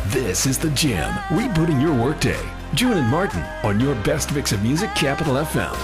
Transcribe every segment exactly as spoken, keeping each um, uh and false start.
This is The Jam, rebooting your workday. June and Martin on your best mix of music, Capital F M.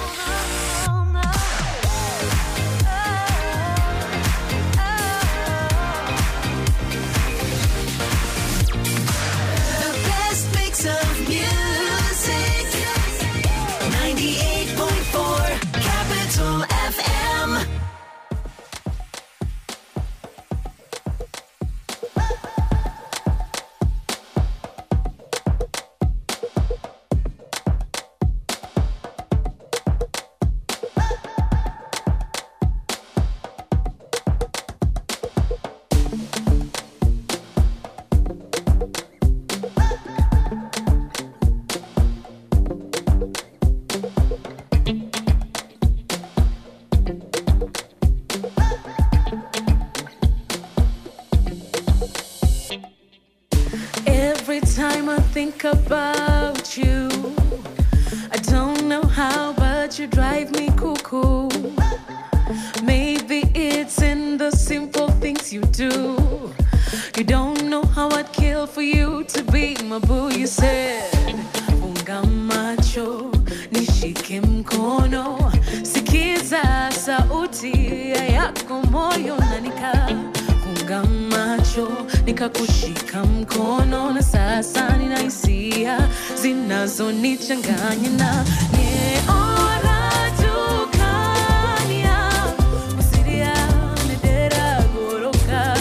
About you, I don't know how, but you drive me cuckoo. Maybe it's in the simple things you do. You don't know how I'd kill for you to be my boo. You said, funga macho, nishike mkono, sikiza sauti yako moyo nanika. Funga macho, nikakushika mkono na sasa ninahisia zinazonichanganya na niora tukania usiria nedera goroka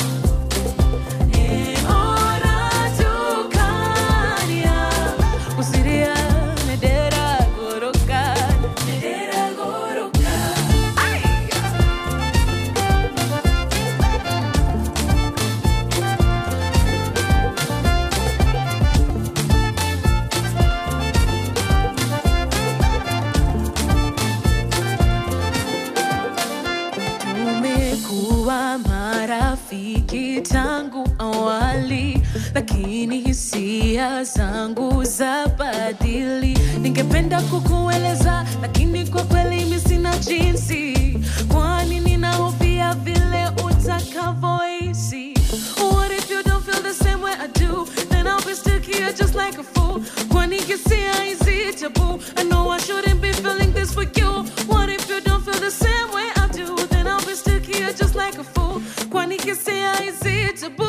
niora tukania usiria nedera goroka nedera goroka ay marafiki tangu awali, lakini hisia zangu za badili. Ningependa kukueleza, lakini kwa kweli mimi sina jinsi, kwani ninahofia vile utakavyohisi. What if you don't feel the same way I do? Then I'll be stuck here just like a fool. Kwani hisia hizi tabu? I know I shouldn't be feeling this for you. What if you don't feel the same way I do? Then I'll be stuck here just like a fool. Kwani hisia hizi tabu?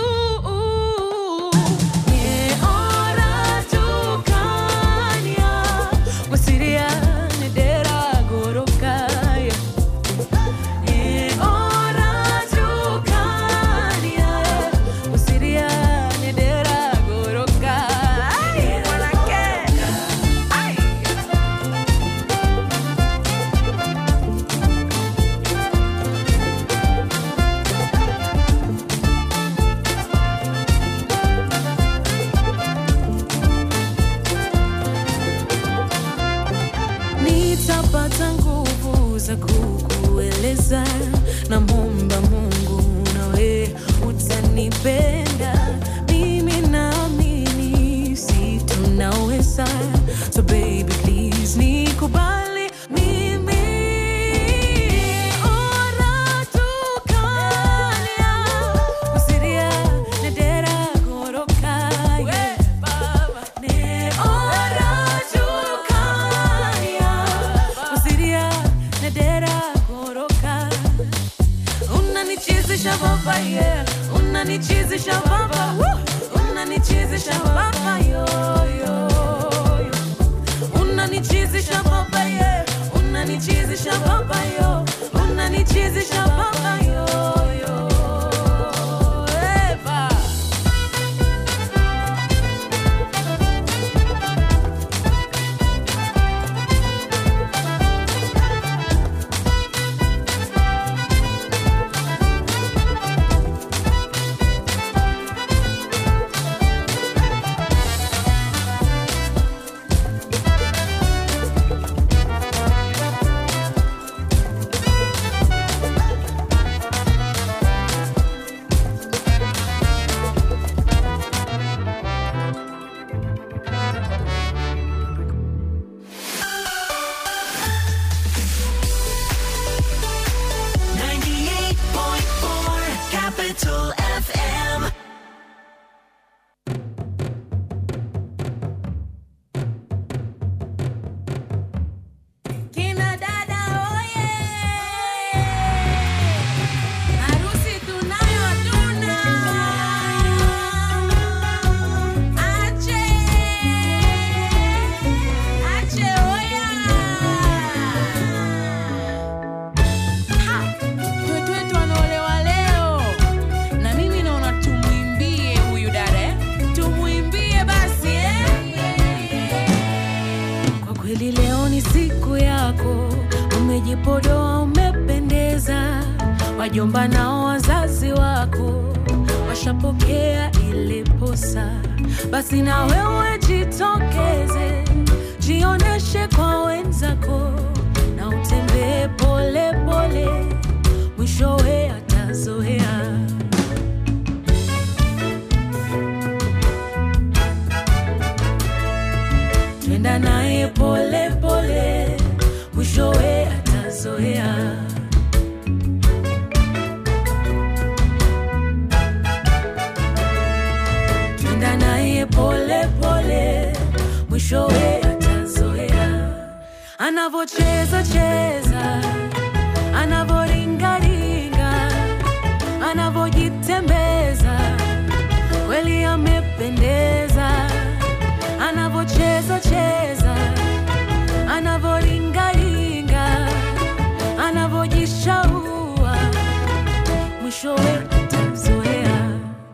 Na muomba Mungu nawe utanipenda, mimi naamini si tunaweza. So baby please nikubali mimi. Ora tukalia usiria nedera goroka ye baba ne ora tukalia usiria nedera unanichezesha baba yeah, unanichezesha baba, unanichezesha baba yo yo, unanichezesha baba yeah, unanichezesha baba yo, unanichezesha baba yo yo. Eva wajomba na wazazi wako washapokea ile posa, basi na wewe jitokeze, jioneshe kwa wenzako na utembee pole pole, mwishowe atazoea. Twenda naye pole pole, mwishowe atazoea. Twenda naye pole pole, mwishowe atazoea. Anavocheza cheza, anavoringa ringa, anavojitembeza, kweli amependeza. Anavocheza cheza, anavoringa ringa, anavojishaua, mwishowe atazoea.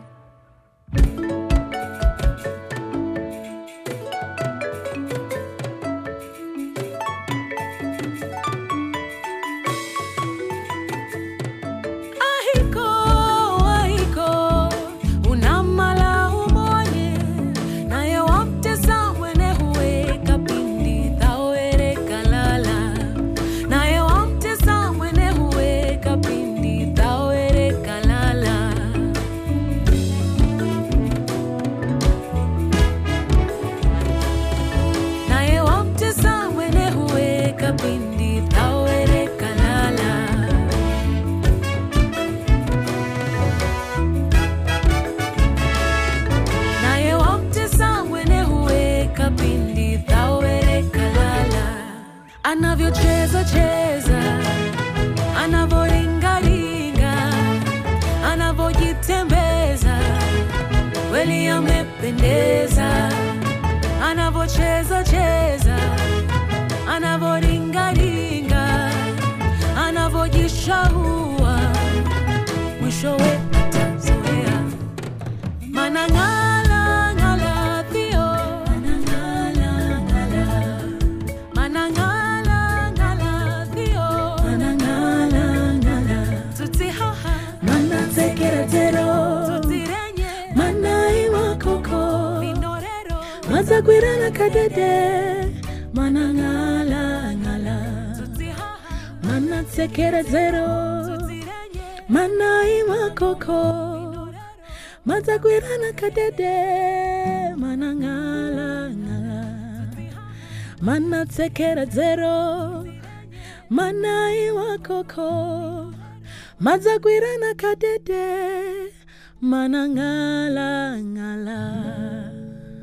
Anavyocheza cheza, anavoringa ringa, anavojitembeza, kweli amependeza. Anavocheza cheza, anavoringa ringa, anavojishaua, mwishowe atazoea. Manangala ngala thio, manangala ngala, manangala Mazagwirana kadede, manangala ngala, mana tsekera zero, manai makoko. Mazagwirana kadede, manangala ngala, mana tsekera zero, manai makoko. Mazagwirana kadede, manangala ngala.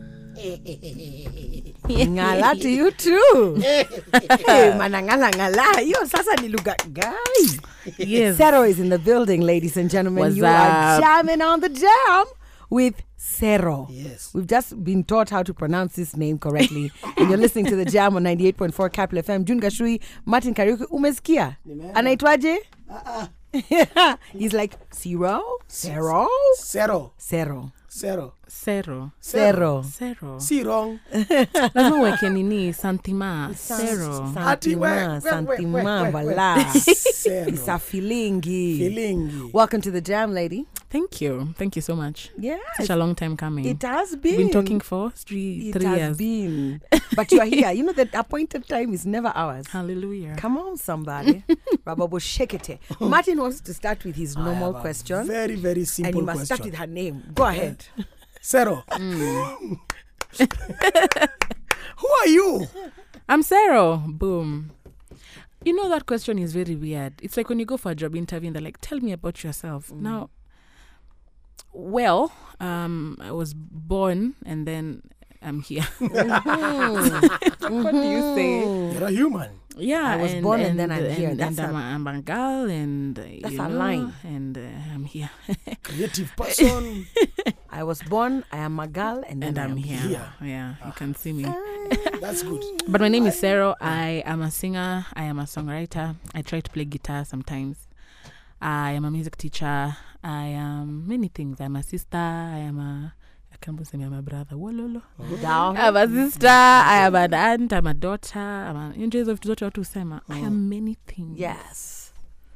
Ngala to you too. Manangala ngala. Yo, sasa ni lugha guys. Yes. Sero is in the building, ladies and gentlemen. What's you up? are jamming on the jam with Sero. Yes. We've just been taught how to pronounce this name correctly. And you're listening to the Jam on ninety-eight point four Capital F M. June Gashui, Martin Kariuki. Umesikia? Anaitwaje? Uh-uh. He's like, Zero? Sero? Sero. Sero. Sero. Sero. Sero. Sero. Si wrong. Lazima uweke nini? Santima. Sero. Ati we- Santima. we- we- Santima. we- we- we- Vala. Sero. Isa filingi. Filingi. Welcome to the Jam, lady. Thank you. Thank you so much. Yes. Such a long time coming. It has been. We've been talking for three, It three has years. been. But you are here. You know that appointed time is never ours. Hallelujah. Come on, somebody. Rababo Shekete. Martin wants to start with his normal I have a question. Very, very simple And you must question. start with her name. Go ahead. Sero. Mm. Who are you? I'm Sero. Boom. You know, that question is very weird. It's like when you go for a job interview and they're like, tell me about yourself. Mm. Now, well, um, I was born and then I'm here. Mm-hmm. What do you say? You're a human. Yeah, I was and, born and and then I'm and, here. And, That's I'm, a- a, I'm a girl, and uh, That's you a know, line. and uh, I'm here, Creative person. I was born, I am a girl, and then and I I'm am here. here. Yeah, you can see me. That's good. But my name is Sero. I am a singer. I am a songwriter. I try to play guitar sometimes. I am a music teacher. I am many things. I'm a sister. I am a. I can't say I'm a brother. Wololo. Down. I'm a sister. I am an aunt. I'm a daughter. I'm a. In of zote watu sema. I am many things. Yes.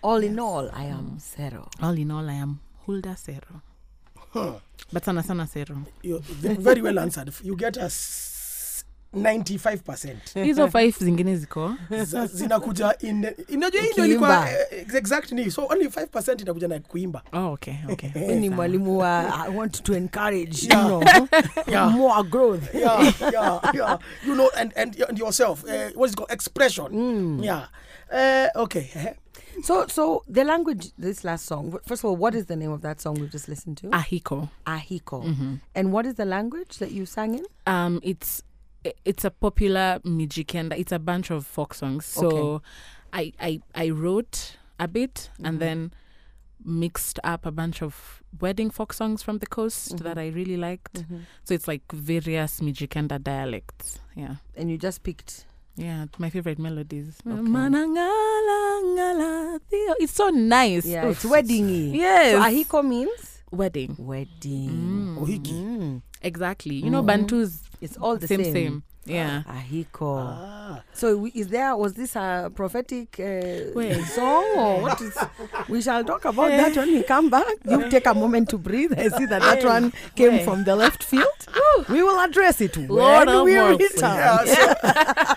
All in all, I am Sero. All in all, I am Hulda Sero. Huh. But sana sana Sero. You, very well answered. You get us ninety-five percent. Hizo five zingine ziko. Za- Zinakuja in inajua hii ndio Kuimba. ilikuwa eh, exactly. So only five percent inakuja na kuimba. Oh, okay, okay. Ni mwalimu wa I want to encourage, Yeah. you know, Yeah. more growth. Yeah, yeah, yeah. You know, and and, and yourself. Uh, what's it called? Expression. Yeah. Uh, okay. So, so the language, this last song, first of all, what is the name of that song we just listened to? Ahiko. Ahiko. And what is the language that you sang in? Um, it's it's a popular Mijikenda. It's a bunch of folk songs. So Okay. I, I I wrote a bit and then mixed up a bunch of wedding folk songs from the coast that I really liked. So it's like various Mijikenda dialects. Yeah. And you just picked. Yeah, my favorite melodies. Manangala, ngala, Theo. It's so nice. Yeah, Oof. it's weddingy. Yes. So Ahiko means Wedding. wedding. Ohiki. Mm. Exactly. You know, Bantu's It's all the same, same. same. Yeah. Ahiko. Ah. So we- is there, was this a prophetic uh, Wait. song or what is, we shall talk about that when we come back. You take a moment to breathe. I see that that one came Wait. from the left field. We will address it Lord when of we mercy. return. Yeah, so-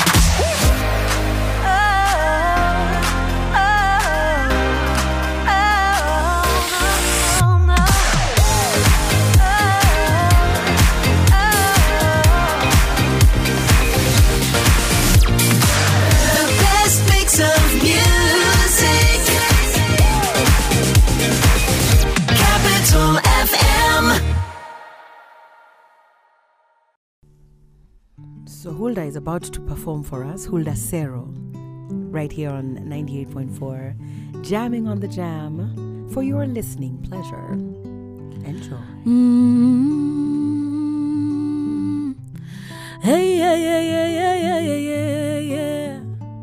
The best mix of music. Capital F M. So Hulda is about to perform for us, Hulda Sero, right here on ninety-eight point four, jamming on the jam for your listening pleasure. Enjoy. Mm. Hey, yeah, yeah, yeah, yeah, yeah, yeah, yeah, yeah.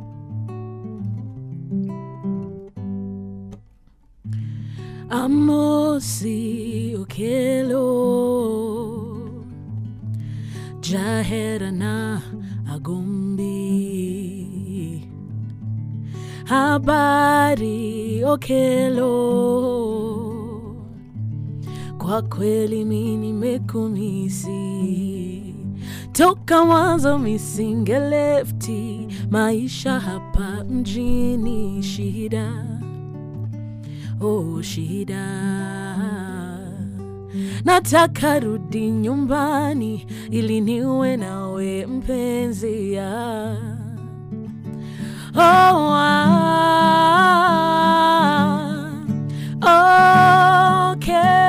Amosi okelo jahera na agumbi habari okelo kwa kweli mi nimekumisi toka mwanzo misingelefti maisha hapa mjini shida oh shida nataka rudi nyumbani ili niwe nawe mpenzi ya oh, ah, okay.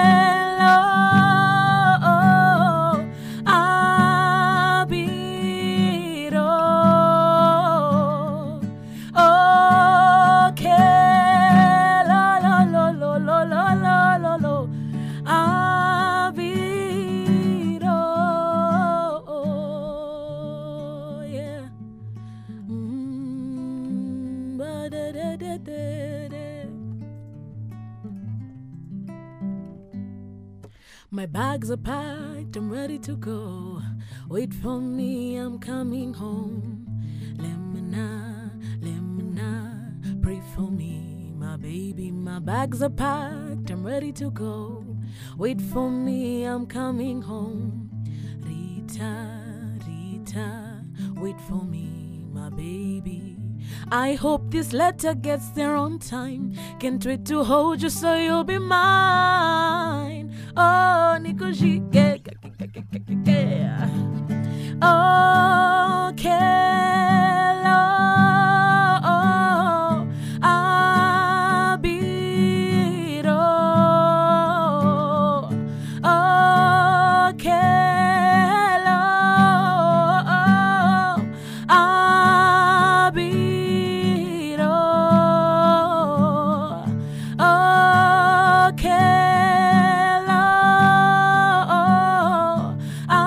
My bags are packed, I'm ready to go. Wait for me, I'm coming home. Lemona, lemona, pray for me, my baby. My bags are packed, I'm ready to go. Wait for me, I'm coming home. Rita, Rita, wait for me, my baby. I hope this letter gets there on time. Can't wait to hold you so you'll be mine. Oh, Nikoshike. Oh, Kelo. Oh, Abiro. Oh, Kelo. Oh, Abiro. Oh, Kelo.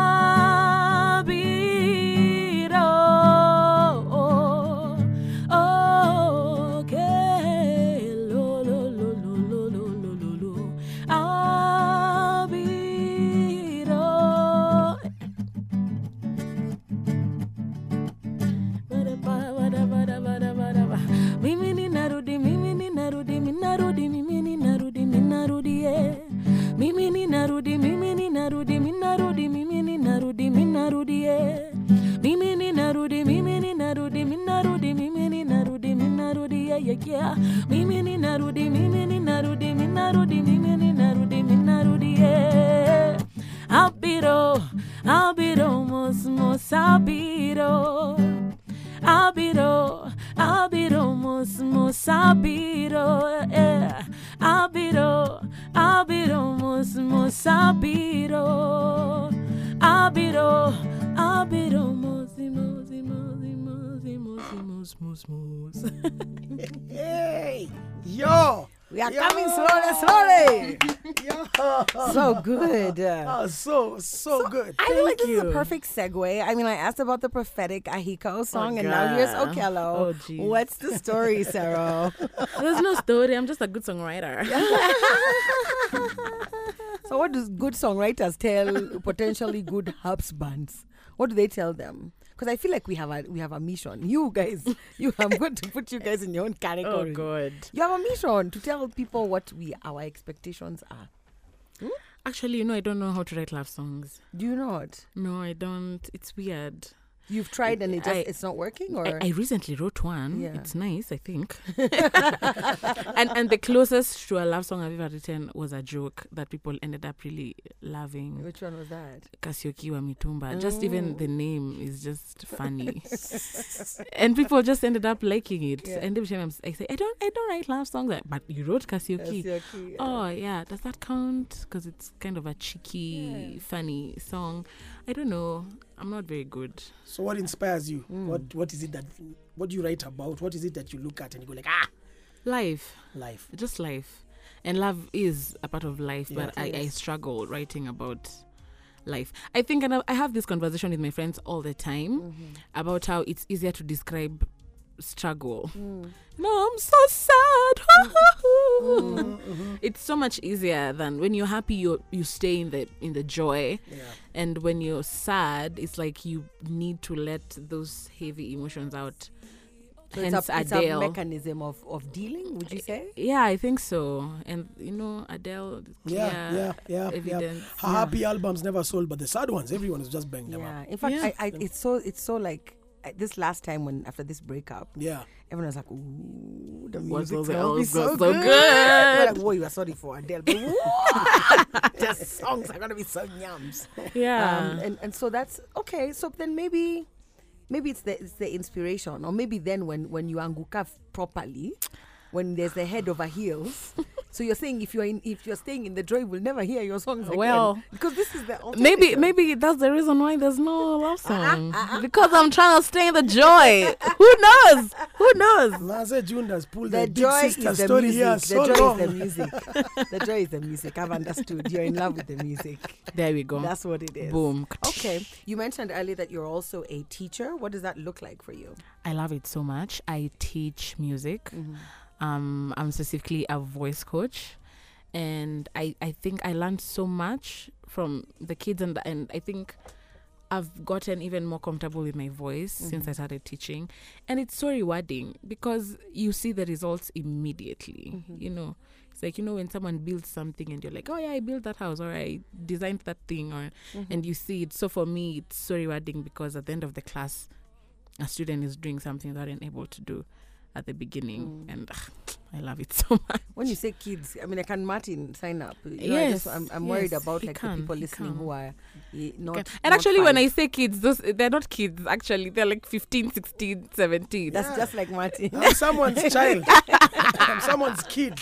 narudi, mimi ni narudi, mi narudi, mimi ni narudi, mi narudi, yeah. Mimi ni narudi, mimi ni narudi, mi narudi, mimi ni narudi, mi narudi, yeah, yeah, yeah. Mimi ni narudi, mimi ni narudi, mi narudi, mimi ni narudi, mi narudi, yeah. Abiro, abiro, mos, mos, abiro. Abiro, abiro, mos, mos, abiro, yeah. Abiro, abiro, mos, mos, abiro. Abiro, abiro, mos, mos, mos, mos, mos, mos, mos. Hey, yo. We are Yo. coming slowly, slowly. Yo. So good. Oh, so, so, good. I feel like this Thank is a you. perfect segue. I mean, I asked about the prophetic Ahiko song, Oh, and now here's God. Okello. Oh, geez. What's the story, Sarah? There's no story. I'm just a good songwriter. So, what do good songwriters tell potentially good harps bands? What do they tell them? Because I feel like we have a we have a mission. You guys, you I'm going to put you guys in your own Oh category. God. You have a mission to tell people what we our expectations are. Actually, you know, I don't know how to write love songs. Do you not? No, I don't. It's weird. You've tried and it just I- it's not working, or I, I recently wrote one. Yeah. It's nice, I think. and and the closest to a love song I've ever written was a joke that people ended up really loving. which one was that? Kasioki wa Mitumba. Just even Oh. the name is just funny. And people just ended up liking it. Yeah. And every time I'm, I say, I don't I don't write love songs, but you wrote Kasioki. Kasioki, yeah. Oh yeah, does that count? Because it's kind of a cheeky, Yeah. funny song. I don't know. I'm not very good. So what inspires you? Mm. What What is it that, what do you write about? What is it that you look at and you go like, ah, Life, life. just life, and love is a part of life. Yeah. But I, I Yes. struggle writing about life. I think, and I I have this conversation with my friends all the time Mm-hmm. about how it's easier to describe struggle. Mm. No, I'm so sad. Mm-hmm. It's so much easier than when you're happy. You you stay in the in the joy. Yeah. And when you're sad, it's like you need to let those heavy emotions out. So Hence it's a, it's a Adele. mechanism of, of dealing, would you say? Yeah, I think so. And you know, Adele, Yeah, clear yeah, yeah, yeah. evidence. Her happy albums never sold, but the sad ones, everyone is just banging them Yeah. up. In fact, Yeah. I, I, it's so it's so like uh, this last time when after this breakup, Yeah. everyone was like, "Ooh, the What music was it? will Oh, be it's so so good." good. We're like, "Whoa, you are sorry for Adele, but the songs are gonna be so yums." Yeah. Um, and and so that's okay. So then maybe maybe it's the it's the inspiration, or maybe then when when you anguka f- properly, when there's the head over heels. So you're saying if you're in if you're staying in the joy, we'll never hear your songs again. Well, because this is the maybe alternative. maybe that's the reason why there's no love song. Because I'm trying to stay in the joy. Who knows? Who knows? Naze June has pulled The the big joy sister is the story music. here The so joy long. is the music. The joy is the music. I've understood. You're in love with the music. There we go. That's what it is. Boom. Okay. You mentioned earlier that you're also a teacher. What does that look like for you? I love it so much. I teach music. Mm-hmm. Um, I'm specifically a voice coach, and I, I think I learned so much from the kids, and and I think I've gotten even more comfortable with my voice since I started teaching, and it's so rewarding because you see the results immediately. You know, it's like, you know, when someone builds something and you're like, oh yeah, I built that house, or I designed that thing, or and you see it. So for me, it's so rewarding because at the end of the class, a student is doing something they weren't able to do at the beginning, and ugh, I love it so much. When you say kids, I mean, I can Martin sign up? You know, I Yes, just, I'm, I'm worried yes, about he like can, the people he listening can. who are eh, not. Okay. not And actually, when I five. say kids, those they're not kids. Actually, they're like fifteen, sixteen, seventeen. That's just like Martin. I'm someone's child. I'm someone's kid.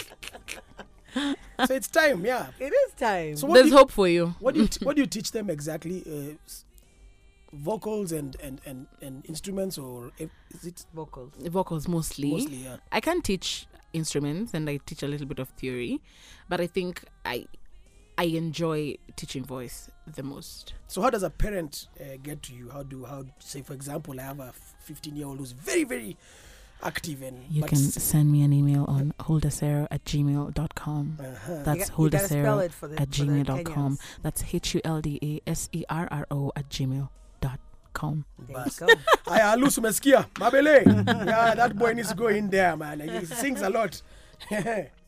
So it's time, yeah. It is time. So what There's do you, hope for you. what do you t- what do you teach them exactly? Uh, s- vocals and, and, and, and instruments, or if- is it vocals. Vocals mostly. mostly? Yeah. I can teach instruments and I teach a little bit of theory, but I think I I enjoy teaching voice the most. So how does a parent uh, get to you? How do how say for example, I have a fifteen year old who's very very active and You but can s- send me an email on holdasero at gmail dot com. uh-huh. That's You got- you gotta spell holdasero it for the- at for the gmail dot com. Kenyans. That's H U L D A S E R R O at gmail dot com. There Bas. you go. Aya Alusu umesikia? Mabele. Yeah, that boy needs to go in there, man. He sings a lot.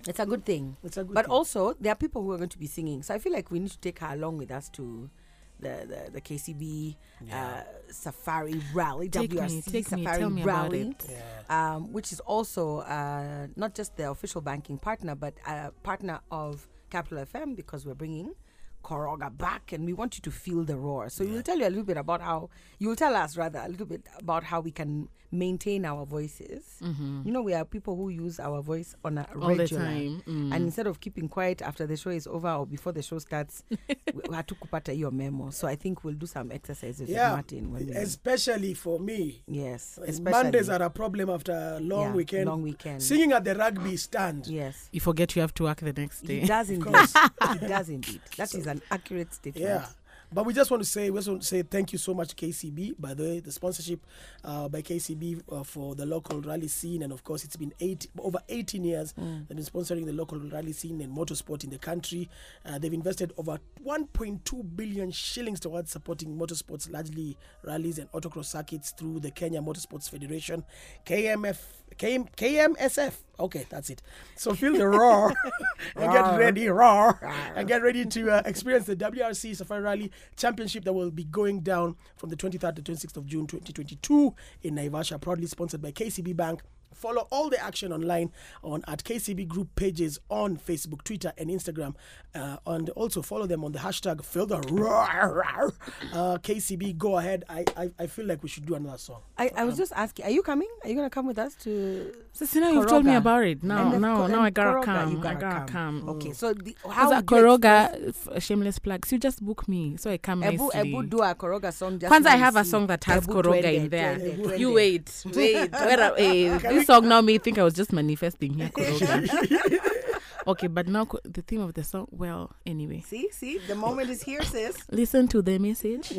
It's a good thing. It's a good but thing. also, there are people who are going to be singing. So I feel like we need to take her along with us to the, the, the K C B Yeah. uh, Safari Rally, Take W R C me, take me, Safari tell me about Rally, it. Yeah. um, which is also uh, not just the official banking partner, but a partner of Capital F M, because we're bringing Koroga back, and we want you to feel the roar. So we'll tell you a little bit about how, you will tell us rather a little bit about how we can maintain our voices. Mm-hmm. You know, we are people who use our voice on a All the regular. time. Mm. And instead of keeping quiet after the show is over or before the show starts, we had to kupata your memo. So I think we'll do some exercises Yeah, with Martin. When we, especially for me. yes. Uh, Especially, Mondays are a problem after a long yeah, weekend. Long weekend. Singing at the rugby stand. Yes. You forget you have to work the next day. He does indeed. course. He does indeed. That is an accurate statement. Yeah. But we just want to say, we just want to say thank you so much, K C B. By the way, the sponsorship uh, by K C B uh, for the local rally scene, and of course, it's been eight over eighteen years. Mm. They've been sponsoring the local rally scene and motorsport in the country. Uh, they've invested over one point two billion shillings towards supporting motorsports, largely rallies and autocross circuits through the Kenya Motorsports Federation, K M F, K M, K M S F. Okay, that's it. So feel the roar and get ready, roar, and get ready to uh, experience the W R C Safari Rally Championship that will be going down from the twenty-third to twenty-sixth of June twenty twenty-two in Naivasha, proudly sponsored by K C B Bank. Follow all the action online on at K C B Group pages on Facebook, Twitter, and Instagram. Uh, and also follow them on the hashtag Feel the Roar. Uh, K C B, go ahead. I, I I feel like we should do another song. I, I was just asking, are you coming? Are you going to come with us to... So see, now you've told me Koroga? about it. And Now, the now, Ko- now I and gotta Koroga, come. you I gotta gotta come. come. Okay, so the, how How's would that you Koroga? F- a shameless plug. So you just book me, so I come Ebu, nicely. Ebu do a Koroga song. Just Kwanza, I now have a see. song that has Ebu Koroga twende, in there. twende, twende. You wait, wait. Where are, eh, this song now may think I was just manifesting here, Koroga. Okay, but now ko- the theme of the song. Well, anyway, See, see, the moment is here, sis. listen to the message,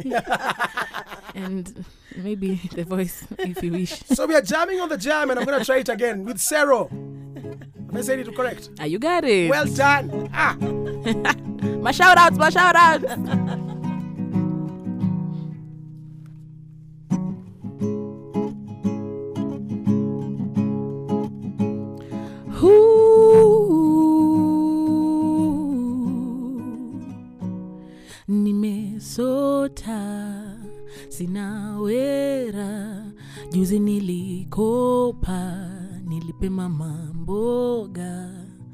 and maybe the voice if you wish. So we are jamming on the jam, and I'm going to try it again with Sero. Have I said it correct? Ah, you got it. Well done. Ah. my shout outs, my shout outs. Nimesota sina wera, juzi nilikopa nilipe mama mboga,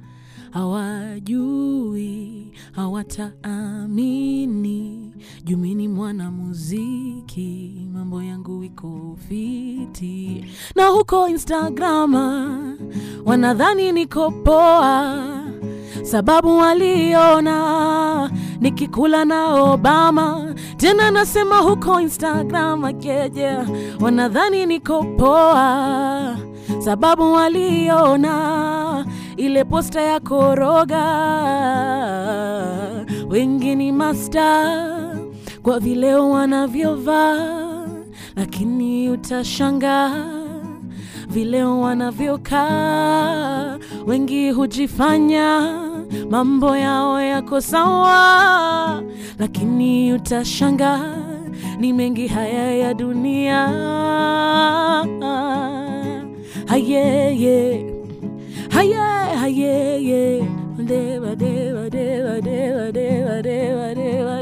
hawajui hawataamini, jumini mwana muziki, mambo yangu iko fiti, na huko Instagrama wanadhani niko poa, sababu waliona nikikula na Obama. Tena nasema huko Instagram akeje, wanadhani niko poa, sababu waliona ile posta ya Koroga. Wengi ni master kwa vile wanavyovaa, lakini utashangaa vile wanavyokaa. Wengi hujifanya mambo yao yako sawa, lakini utashangaa ni mengi haya ya dunia. Hayeye, haye, hayeye, deva, deva, deva, deva, deva, deva, deva,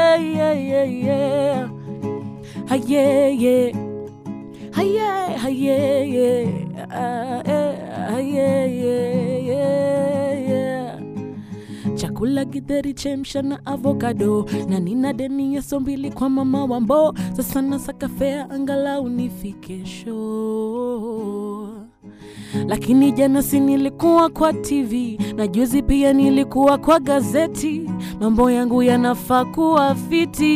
deva, hayeye, hayeye, hayeye, hayeye. Chakula githeri chemsha na avocado, na nina deni ya sombili kwa mama wambo. Sasa nasaka fea angalau nifike show. Lakini jana si nilikuwa kwa T V, na juzi pia nilikuwa kwa gazeti. Mambo yangu yanafaa kuwa fiti.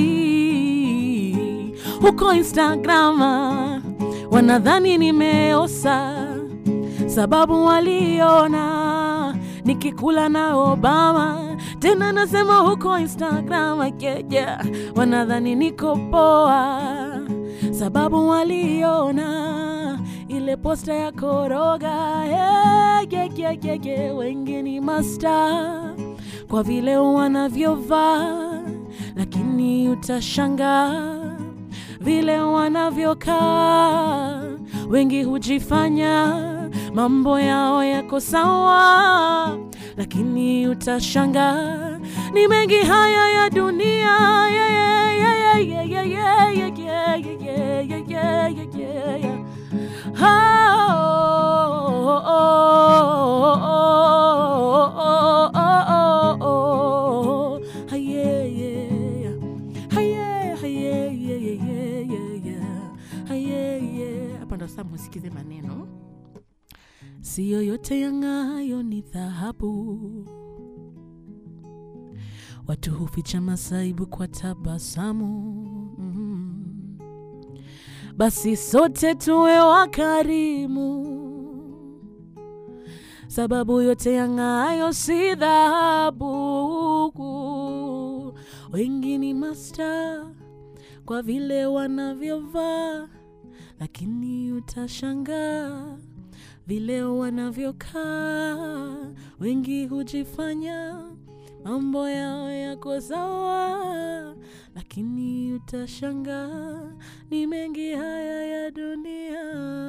Huko Instagrama wanadhani nimeosa, sababu waliona nikikula na Obama. Tena nasema huko Instagram akeja, wanadhani niko poa, sababu waliona ile posta ya Koroga. Hey, yeah, yeah, yeah, yeah. Wengi ni master kwa vile wanavyovaa, lakini utashangaa vile wanavyokaa. Wengi hujifanya mambo yao yako sawa, lakini utashangaa ni mengi haya ya dunia. Yeah, yeah, yeah, yeah, yeah, yeah, yeah, yeah, yeah, yeah, yeah, yeah, yeah. Oh, oh, oh, oh, oh, oh, oh, oh, yeah, yeah, yeah, yeah, yeah, yeah, yeah, yeah, yeah. Hapa ndo sasa msikize maneno. Sio yote yang'ayo ni dhahabu, watu huficha masaibu kwa tabasamu. Mm-hmm. Basi sote tuwe wakarimu, sababu yote yang'ayo si dhahabu. Wengi ni master kwa vile wanavyovaa, lakini utashangaa vile wanavyokaa. Wengi hujifanya mambo yao yako sawa, lakini utashangaa ni mengi haya ya dunia.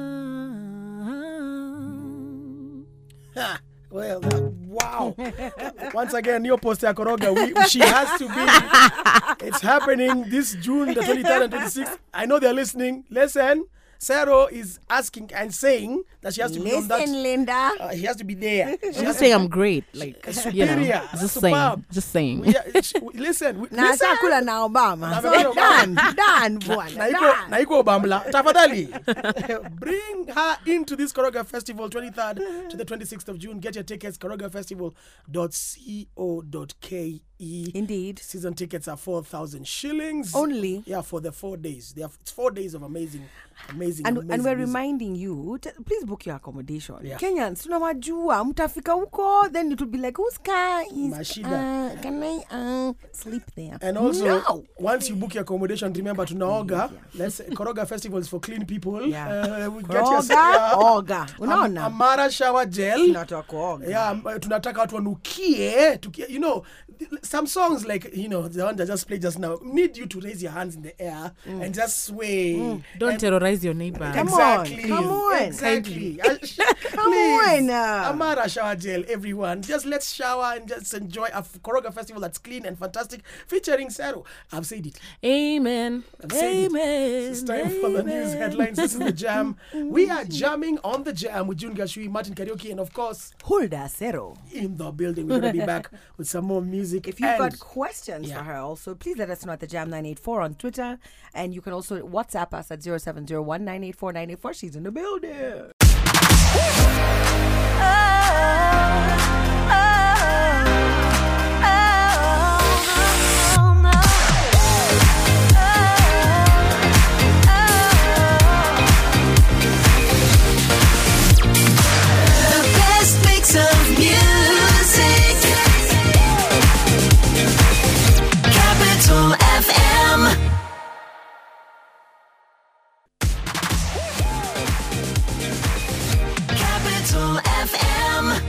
Ha, well, uh, wow. Once again, your post ya Koroga, we, she has to be. It's happening this June the twenty-third and twenty-sixth. I know they're listening. Listen. Sarah is asking and saying that she has to Listen, be on that. Linda. Uh, he has to be there. She I'm has just to saying I'm great. Like, superior, you know, just superb. saying. Just saying. Yeah, she, listen, we, Na listen. kula na Obama. Na So Obama. done, done, Na bwana. iko done. na iko Bamla. Tafadhali. Bring her into this Koroga Festival twenty-third to the twenty-sixth of June. Get your tickets koroga festival dot co dot ke. Indeed. Season tickets are four thousand shillings. Only. Yeah, for the four days. They have, it's four days of amazing, amazing, And, amazing and we're music. reminding you, t- please book your accommodation. Yeah. Kenyans, tunawajua, mtafika huko, then it will be like, whose car is, Mashida. uh, can I uh, sleep there? And also, No. once you book your accommodation, remember to Naoga. Let's Koroga Festival is for clean people. Yeah. Uh, we get your Oga, oga. Am- Unaona? Amara shower gel. Tunataka kuoga. Yeah, um, tunataka watu wanukie. tuki- You know, th- some songs like, you know, the one that just played just now, need you to raise your hands in the air mm. and just sway. Mm. Don't and, terrorize your neighbor. Come on, exactly. come on. Exactly. Uh, sh- Come please. on, uh. Amara shower gel, everyone. Just let's shower and just enjoy a f- Koroga Festival that's clean and fantastic, featuring Saru. I've said it. Amen. I've said it. Amen. It's time for the news headlines. This is the Jam. We are jamming on the Jam with June Gashui, Martin Karaoke, and of course, Hulda Sero. in the building. We're going to be back with some more music. If you've and got questions Yeah. for her also, please let us know at the Jam nine eight four on Twitter. And you can also WhatsApp us at zero seven zero one nine eight four nine eight four. She's in the building. The best mix of music. Capital F M. Capital F M.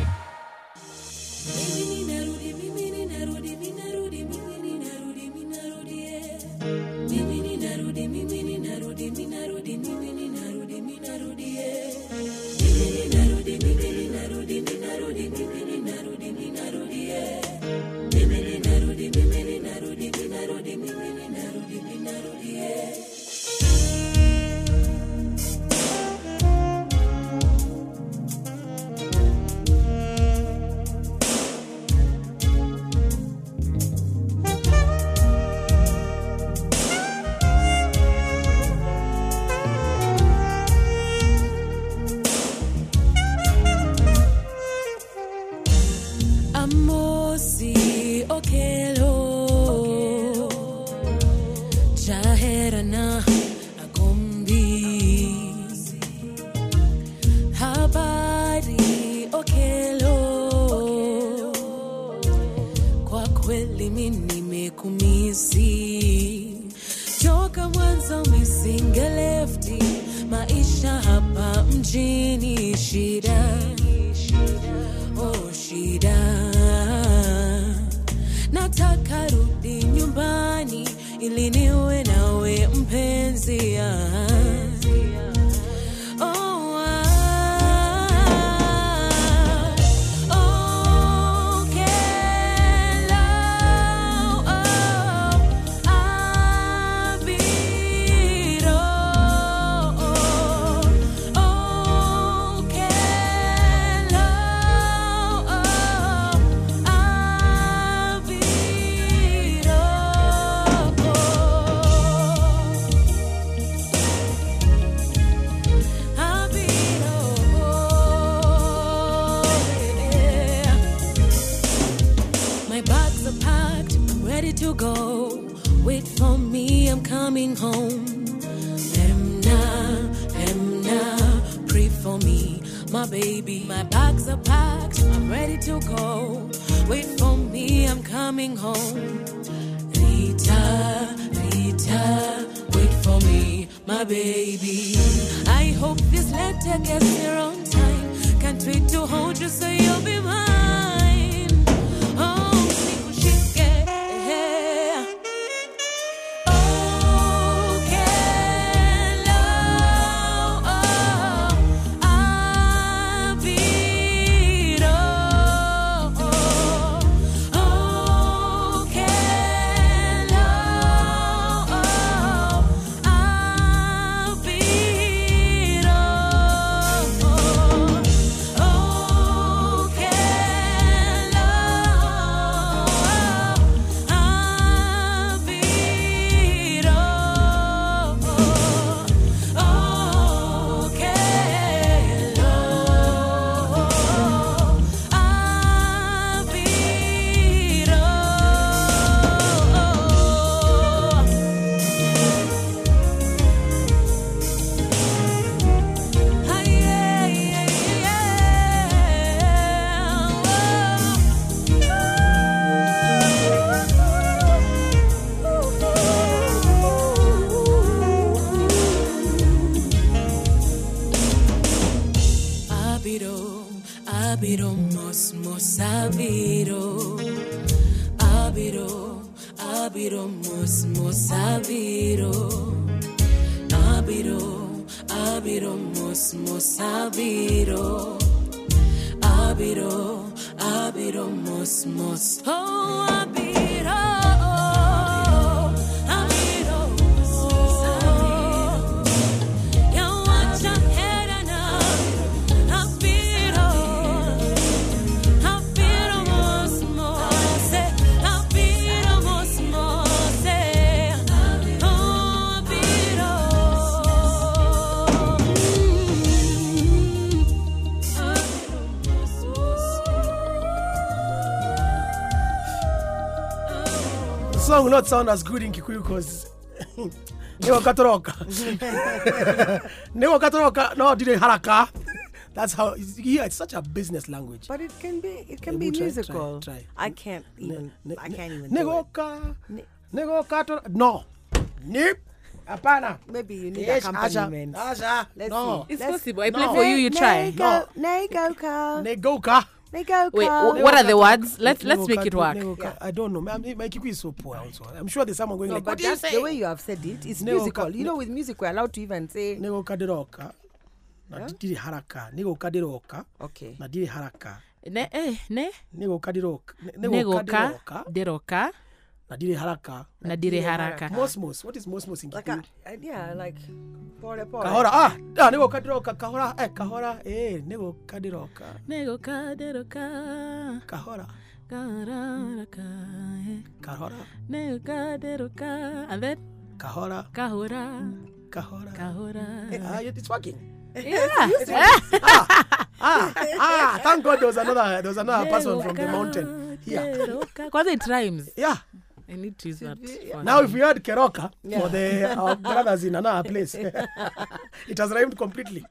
Amosi okelo Jahera na agombi Habari okelo Kwa kweli mimi nimekumisi Toka mwanzo misinge lefti Maisha hapa mjini shida Oh shida Nataka rudi nyumbani ili niwe nawe mpenzi ah. Oh, ah. Oh, ready to go. Wait for me, I'm coming home. Emna, Emna, pray for me, my baby. My bags are packed, I'm ready to go. Wait for me, I'm coming home. Rita, Rita, wait for me, my baby. I hope this letter gets here on time. Can't wait to hold you so you'll be mine. Oh, nikushike, eh. Oh, Kelo, oh, Abiro. Oh, Kelo, oh, Abiro. Abiro, mos, mos, abiro. Abiro, abiro, mos, mos, abiro. Abiro, abiro, mos, mos, abiro. Abiro, abiro, mos, mos. Oh, abiro. Abiro, mos, abiro. You want your head and abiro. Abiro, mos, mos. Abiro, mos, mos. Oh, abiro. The song will not sound as good in Kikuyu because Nego Katoroka. Nego Katoroka, no, did haraka. That's how, it's, yeah, it's such a business language. But it can be, it can Yeah, be try, musical. try, try. I can't even, Ne- I ne- can't even do Nego it. ka, Ne- Nego Katoroka, no. Nip, apana. Maybe you need Yes, accompaniment. Asha, Asha, Let's no. see. It's Let's- possible. I play No. for you, you try. No. Nego ka. Nego ka. Nego Wait, ka. wh- what are the words? Let's let's Nego make it ka- work. Nego ka- I don't know. My, my Kikuyu is so poor also. I'm sure there's someone going No, like, but what do you that's say? the way you have said it. It's Nego musical. ka- You know, with music, we're allowed to even say. Nego kadiroka. Na Yeah? diri haraka. Nego kadiroka. Okay. Na diri haraka. Ne, eh, ne, Nego kadiroka. Ne- nego ka, kadiroka. deroka, Na diri haraka. na dire haraka. Mosmos. What is mosmos in Like Kikuyu? a, yeah, like. Pore, pore. Kahora. Ah, ah, nego kadiroka. Kahora. Eh, kahora. Eh, nego kadiroka. Nego ka, deroka, Kahora. kararaka, eh. Kahora. Nego ka, deroka, and then Kahora. kahora, Kahora. kahora. Eh, ah, it's working. Yeah. ah, ah, thank God there was another, there was another person from the mountain here. Deroka. Kwanza it rhymes. Yeah. I need to use that. for Now, him. if we had Keroka Yeah. for the our brothers in another place, it has rhymed completely.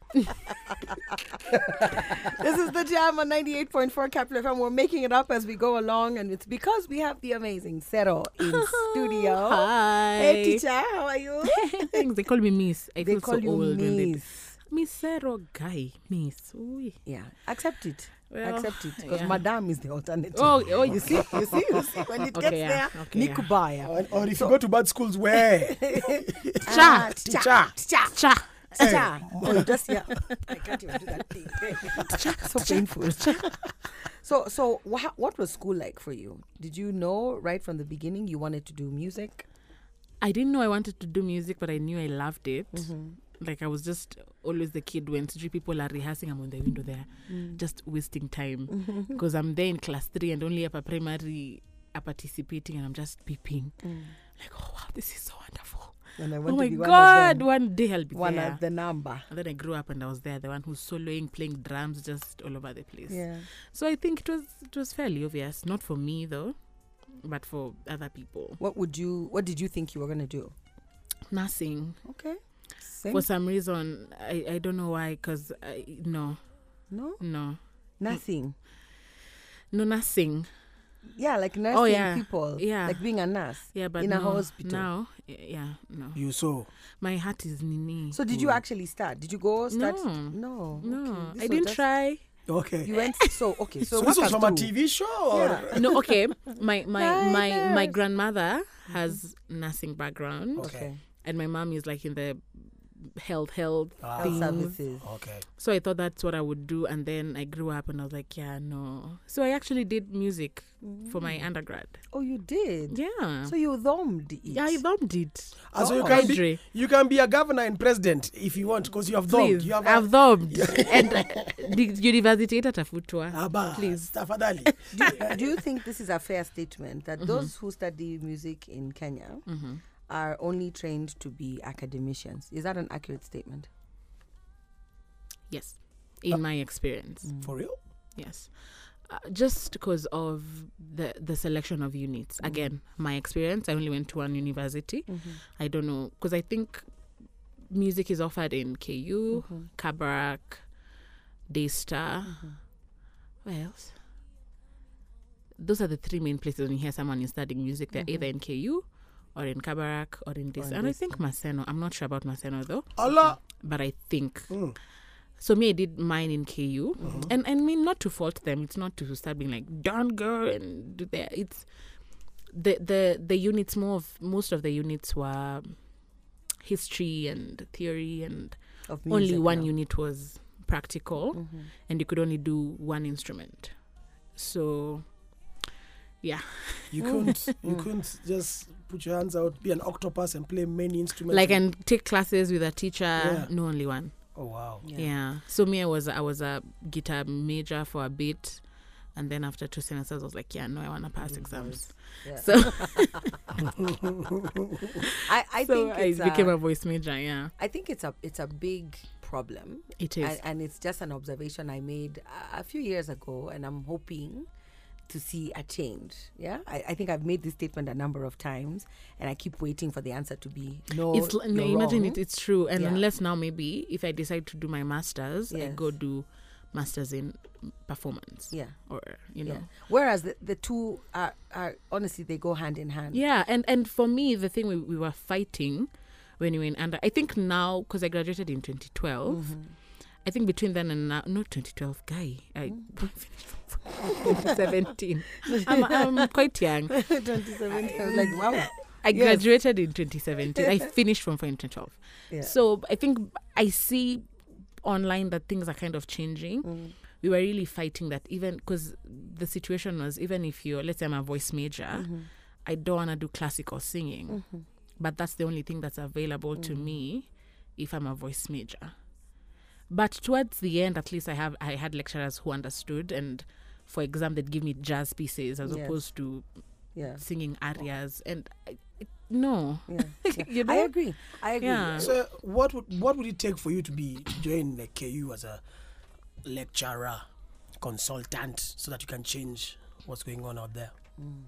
This is the Jam on ninety-eight point four Capital F M. We're making it up as we go along, and it's because we have the amazing Sero in studio. Hi. Hey, teacher, how are you? Thanks. They call me Miss. I They feel call so you old when they do. Miss. Miss Zero guy. Miss. Ooh. Yeah, accept it. Well, accept it, because yeah. Madame is the alternative. Oh, oh, you see, you see, you see. When it Okay, gets yeah, there, okay, yeah. Nikubaya. Or, or if you go to bad schools, where? Cha, Teacher. cha, cha, Cha. cha. Oh, just yeah. I can't even do that thing. So painful. So, so wha- what was school like for you? Did you know right from the beginning you wanted to do music? I didn't know I wanted to do music, but I knew I loved it. Mm-hmm. Like I was just always the kid when three people are rehearsing, I'm on the window there, just wasting time. Because I'm there in class three and only upper primary are participating, and I'm just peeping. Like, oh wow, this is so wonderful. And I Oh want my to be one God, of them. one day I'll be One there. of the number. And then I grew up and I was there, the one who's soloing, playing drums, just all over the place. Yeah. So I think it was it was fairly obvious. Not for me though. but for other people. What would you? What did you think you were gonna do? Nothing. Okay. Sing? For some reason, I, I don't know why, because no, No. no, Nothing. no, nothing. Yeah, like nursing yeah. people. Yeah. Like being a nurse. Yeah, but in no, a hospital. now, y- yeah, no. You saw. My heart is nini. So did you actually start? Did you go start? No. No. no, Okay. This I was didn't just- try. Okay. You went. So okay. So, So, walk this was us from a through. T V show? Or? Yeah. No, okay. My my my Nine my nurse. grandmother has nursing background, Okay. and my mom is like in the health health Ah. Health things. services. Okay. So I thought that's what I would do, and then I grew up and I was like, yeah, no. So I actually did music for my undergrad. Oh, you did. Yeah. So you thumbed it. yeah, I thumbed it. Ah, so you Oh. can be Audrey. you can be a governor and president if you want, because you have thumbed. Please, You have I've thumbed. And uh, the university itafutwa. Aba, Please. tafadhali. do, do you think this is a fair statement that those who study music in Kenya Mm-hmm. are only trained to be academicians? Is that an accurate statement? Yes, in my experience. For real? Yes. Uh, just because of the the selection of units. Again, my experience, I only went to one university. I don't know, because I think music is offered in K U, Kabarak, Daystar. Where else? Those are the three main places when you hear someone is studying music. They're either in K U or in Kabarak or in Daystar. And I think Maseno. I'm not sure about Maseno though, Allah. but I think. Mm. So me, I did mine in K U, and and I mean not to fault them. It's not to start being like darn girl and do that. It's the the the units. More of most of the units were history and theory, and Of only music one now? unit was practical, and you could only do one instrument. So, yeah, You couldn't you couldn't just put your hands out, be an octopus and play many instruments. like and take classes with a teacher. Yeah. No, only one. Oh wow. Yeah. So me, I was I was a guitar major for a bit, and then after two semesters, I was like, yeah, no, I want to pass exams. Yeah. So, I, I so think I it's became a, a voice major. Yeah, I think it's a it's a big problem. it is. And, and it's just an observation I made a, a few years ago, and I'm hoping to see a change. Yeah, I, I think I've made this statement a number of times, and I keep waiting for the answer to be no. it's l- no, you're imagine wrong. it. It's true. And Yeah. unless now maybe if I decide to do my masters, I Yes. go do masters in performance. Yeah, Or you know. yeah. Whereas the, the two are, are honestly they go hand in hand. Yeah, and and for me, the thing we, we were fighting when we were in under, I think now because I graduated in twenty twelve. Mm-hmm. I think between then and now, not twenty twelve, guy, I Mm. finished seventeen. I'm, I'm quite young. twenty seventeen. I was like, wow. I Yes. graduated in twenty seventeen. I finished from twenty twelve. Yeah. So I think I see online that things are kind of changing. Mm. We were really fighting that, even because the situation was, even if you're, let's say I'm a voice major, Mm-hmm. I don't want to do classical singing, but that's the only thing that's available to Mm. me if I'm a voice major. But towards the end, at least I have I had lecturers who understood, and for exam they'd give me jazz pieces as Yes. opposed to Yeah. singing arias, and I, it, no, Yeah. yeah. you know, I agree. I agree. Yeah. So what would what would it take for you to be to join like K U as a lecturer, consultant, so that you can change what's going on out there?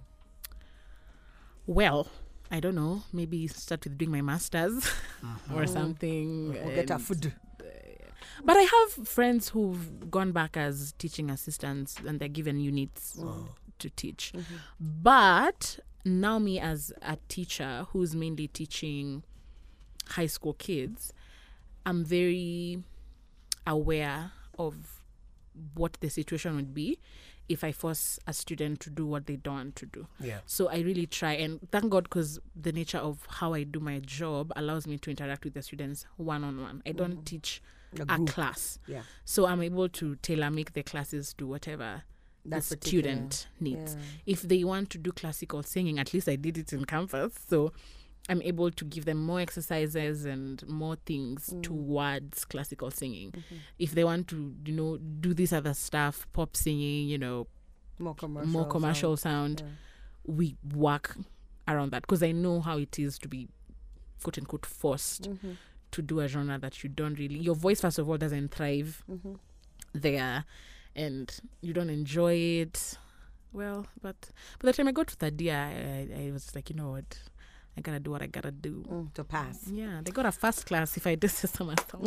well, I don't know, maybe start with doing my masters or something. Or get a and- food. But I have friends who've gone back as teaching assistants, and they're given units to teach. But now me as a teacher who's mainly teaching high school kids, I'm very aware of what the situation would be if I force a student to do what they don't want to do. Yeah. So I really try, and thank God, because the nature of how I do my job allows me to interact with the students one-on-one. I don't teach A a group. class. Yeah. So I'm able to tailor make the classes to whatever That the particular- student needs. Yeah. If they want to do classical singing, at least I did it in campus. So I'm able to give them more exercises and more things Mm. towards classical singing. Mm-hmm. If they want to, you know, do this other stuff, pop singing, you know, More commercial. more commercial sound, Yeah. we work around that, because I know how it is to be, quote unquote, forced Mm-hmm. to do a genre that you don't really, your voice first of all doesn't thrive Mm-hmm. there, and you don't enjoy it. Well, but by the time I got to third year, I, I, I was like, you know what? I gotta do what I gotta do. Mm, to pass. Yeah, they got a first class if I did say so myself.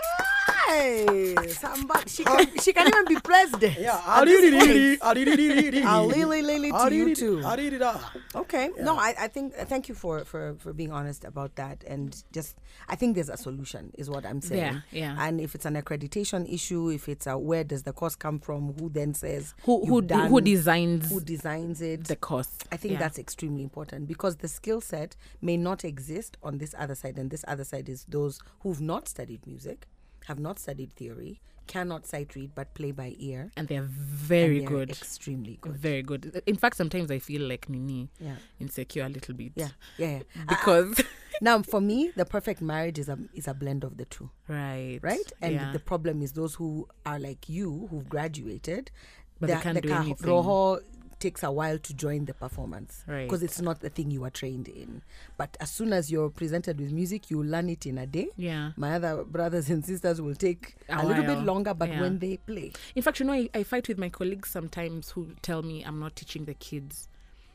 Hey, somebody, she can, she can even be president. Yeah, At this point. I'll lily lily to you too. too. Okay. No, I, I think uh, thank you for, for, for being honest about that, and just I think there's a solution is what I'm saying. Yeah, yeah. And if it's an accreditation issue, if it's a where does the course come from, who then says Who who you've de- done- who designs who designs it, the course? I think Yeah. that's extremely important because the skill set may not exist on this other side, and this other side is those who've not studied music, have not studied theory, cannot sight read but play by ear. and they're very and they're good. extremely good. Very good. In fact, sometimes I feel like Nini Yeah, insecure a little bit. yeah, yeah. yeah. Because Now, for me, the perfect marriage is a is a blend of the two, right, right? And yeah. the problem is those who are like you, who've graduated, But they the- can't the do ka- anything. roho takes a while to join the performance, Right. Because it's not the thing you are trained in. But as soon as you're presented with music, you learn it in a day. Yeah. My other brothers and sisters will take A a, little bit while. longer, but Yeah. when they play, In fact, you know, I, I fight with my colleagues sometimes who tell me I'm not teaching the kids.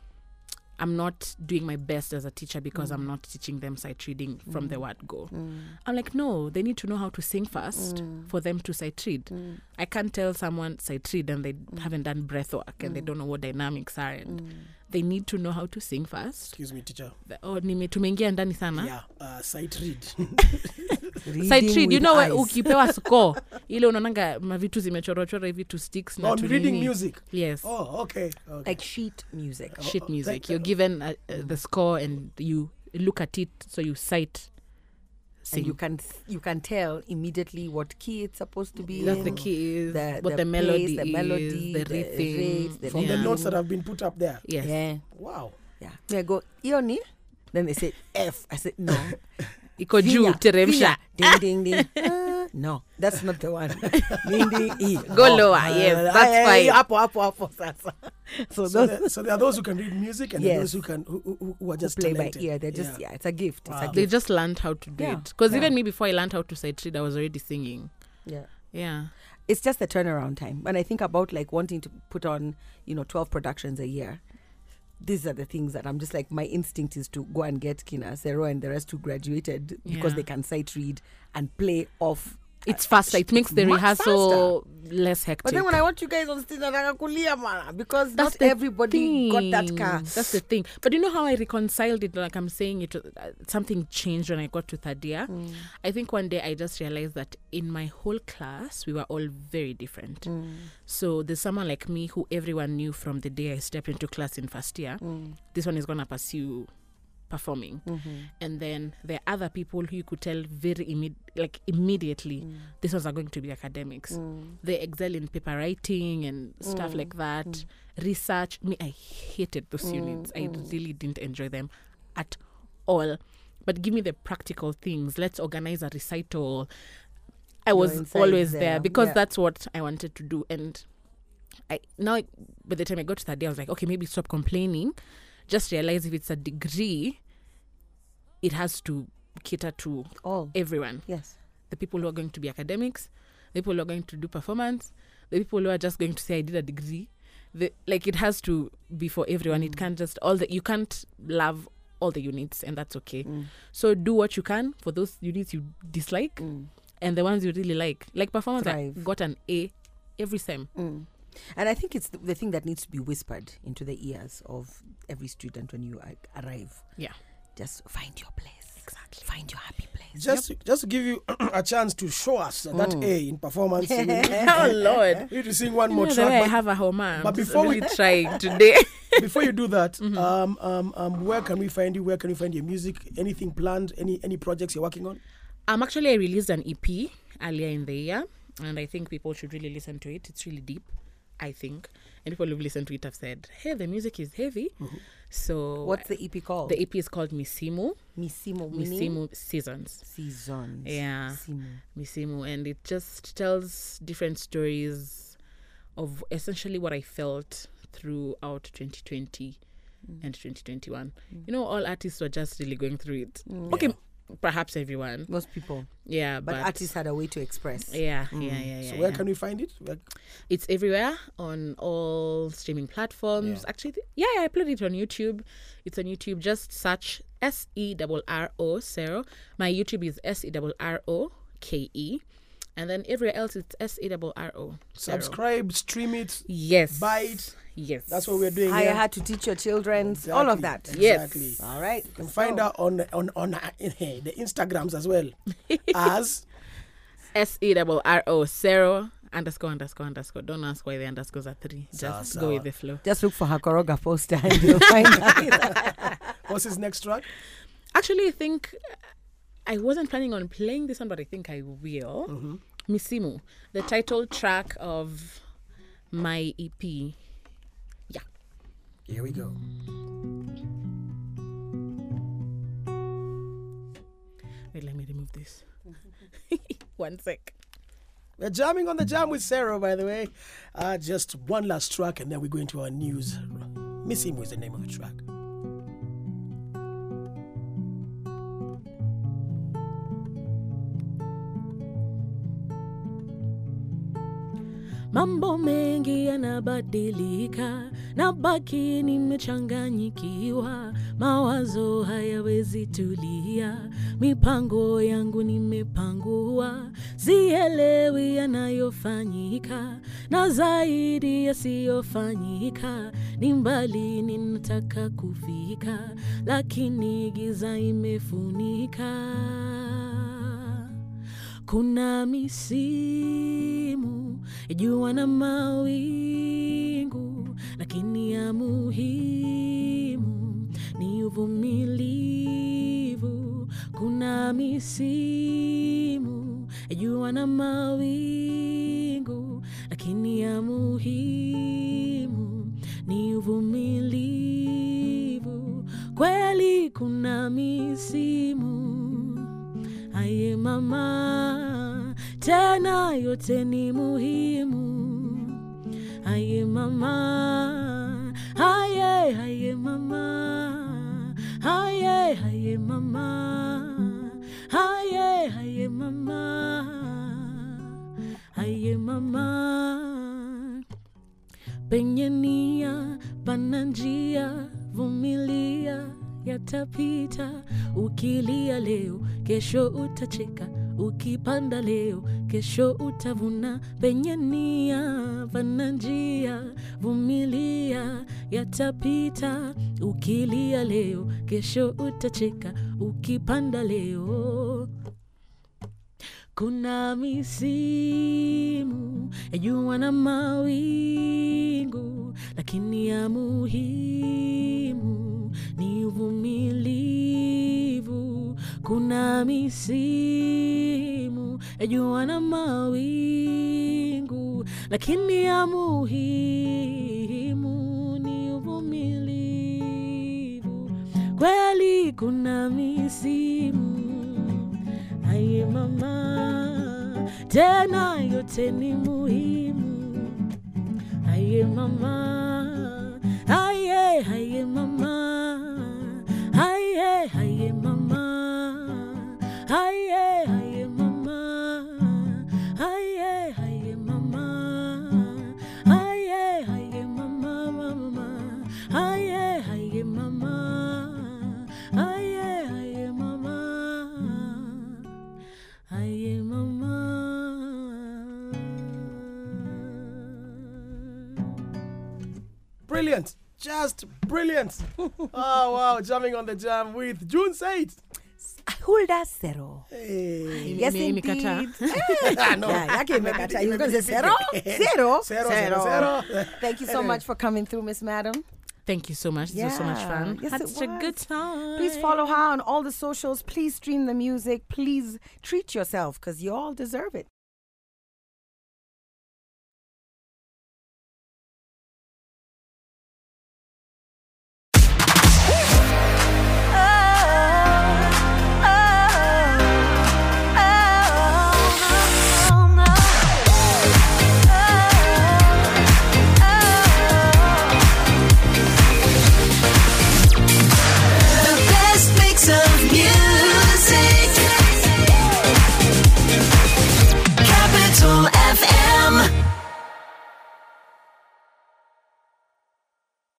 I'm not doing my best as a teacher because I'm not teaching them sight reading from the word go. I'm like, no, they need to know how to sing first for them to sight read. I can't tell someone sight read and they haven't done breath work and they don't know what dynamics are. And they need to know how to sing first. Excuse me, teacher. The- Oh, nime tumeingia ndani sana. Yeah, uh, sight read. Sight reading read, you with know, eyes. ukipewa score ile unaonanga mavitu zimechorwachorwa hivi to sticks No, na I'm to reading nini. music. Yes. Oh, okay. okay. like sheet music. Shit oh, music. like, You're uh, given uh, uh, the score and you look at it, so you sight. Sing. And you can you can tell immediately what key it's supposed to be That's in. the key is the- what the the, melody pace, the is, melody, the the rhythm. rates, the From yeah. the notes that have been put up there. Yes. Yeah, Wow. yeah. They go Ioni. Then they say F. I said no. Iko juu Finya, teremsha. finya. Ding ding ding. Uh, no, that's not the one. Ding ding E. Go lower, yes, that's fine. Apo apo apo sasa. So, So, those there, so there are those who can read music and there are Yes. those who can who, who, who are who just play talented. by ear, they're just yeah. it's a gift. It's Wow. a They gift. just learned how to do Yeah. it. Because Yeah. even me, before I learned how to sight read, I was already singing. Yeah. Yeah. It's just the turnaround time. When I think about like wanting to put on, you know, twelve productions a year, these are the things that I'm just like, my instinct is to go and get Kina, Zero and the rest who graduated because Yeah. they can sight read and play off. It's faster. It makes the much rehearsal less hectic. But then when I watch you guys on stage, nataka kulia, man, because That's not the everybody got that thing. car. That's the thing. But you know how I reconciled it? Like I'm saying, it uh, something changed when I got to third year. Mm. I think one day I just realized that in my whole class, we were all very different. Mm. So there's someone like me who everyone knew from the day I stepped into class in first year. Mm. This one is going to pursue performing. Mm-hmm. And then there are other people who you could tell very imme- like immediately Mm. these ones are going to be academics. They excel in paper writing and stuff like that. Research. Me, I hated those units. I really didn't enjoy them at all. But give me the practical things. Let's organize a recital. I You're was inside always there. there because Yeah. that's what I wanted to do. And I now, by the time I got to that day, I was like, okay, maybe stop complaining. Just realize if it's a degree, it has to cater to All. everyone. Yes. The people who are going to be academics, the people who are going to do performance, the people who are just going to say I did a degree. The, like it has to be for everyone. It can't just all the you can't love all the units, and that's okay. So do what you can for those units you dislike, and the ones you really like. Like performance, I Thrive. got an A every sem. Mm. And I think it's the, the thing that needs to be whispered into the ears of every student when you like, arrive. Yeah, Just find your place. exactly. Find your happy place. Just, just to give you a chance to show us that A in performance. you need Oh Lord. to sing one You more know the way track. I have a home. I'm but just before we- really trying today. But before you do that, um, um, um, where can we find you? Where can we find your music? Anything planned? Any any projects you're working on? Um, actually, I released an E P earlier in the year, and I think people should really listen to it. It's really deep, I think. And people who've listened to it have said, hey, the music is heavy. So What's the E P called? the E P is called Misimu. Misimu. meaning? Misimu Seasons. Seasons. Yeah. Misimu. Misimu. And it just tells different stories of essentially what I felt throughout twenty twenty and twenty twenty-one. You know, all artists were just really going through it. Okay, perhaps everyone. Most people. Yeah, But, but, artists had a way to express. Yeah, yeah, yeah, yeah. So where yeah. can we find it? Where- It's everywhere on all streaming platforms. Yeah. Actually, th- yeah, yeah, I uploaded it on YouTube. It's on YouTube. Just search S E R R O Sero. My YouTube is S E R R O K E, and then everywhere else it's S E R R O. Sero. Subscribe, stream it, Yes. buy it. Yes. That's what we're doing How you here. had to teach your children, all of that. Exactly. Yes. Exactly. All right. You can find her on on on uh, the Instagrams as well as S E R R O Sero underscore underscore underscore. Don't ask why the underscores are three. Just Sawa, go sawa. with the flow. Just look for her Koroga poster and you'll find her. what's his next track? Actually, I think I wasn't planning on playing this one, but I think I will. Mm-hmm. Misimu, the title track of my E P. Yeah. Here we go. Wait, let me remove this. One sec. We're jamming on the jam with Sarah, by the way. Uh, just one last track, and then we go into our news. Misimu is the name of the track. Mambo mengi yanabadilika, nabaki nimechanganyikiwa, mawazo hayawezi tulia, mipango yangu nimepangua, sielewi yanayofanyika, na zaidi yasiyofanyika, ni mbali ninataka kufika, lakini giza imefunika. Kuna misimu, jua na mawingu, lakini ya muhimu ni uvumilivu. Kuna misimu, jua na mawingu, lakini ya muhimu ni uvumilivu. Kweli kuna misimu, aye mama, tena yote ni muhimu. Aye mama, aye aye mama, aye aye mama, aye aye mama, aye mama. Penye nia pana njia, vumilia yatapita. Ukilia leo, kesho utacheka. Ukipanda leo, kesho utavuna. Penye nia pana njia, vumilia yatapita. Ukilia leo, kesho utacheka. Ukipanda leo. Kuna misimu, jua na mawingu, lakini ya muhimu ni uvumilivu. Kuna misimu, jua na mawingu, lakini ya muhimu ni uvumilivu. Kweli kuna misimu, aye mama, tena yote ni muhimu. Aye mama, aye aye mama, aye aye mama, aye aye mama, aye aye mama, aye aye mama, mama, aye aye mama, aye aye mama, aye mama. Brilliant. Just brilliant. Oh, wow. Jamming on the jam with June Said. Hulda Sero. Hey. Yes, Ime- indeed. imekata. No. Yeah, yake imekata. You were going to say Sero? Sero? Zero, zero, zero. Thank you so much for coming through, Miss Madam. Thank you so much. This was so much Yeah. fun. Yes, Had it such a was. good time. Please follow her on all the socials. Please stream the music. Please treat yourself because you all deserve it.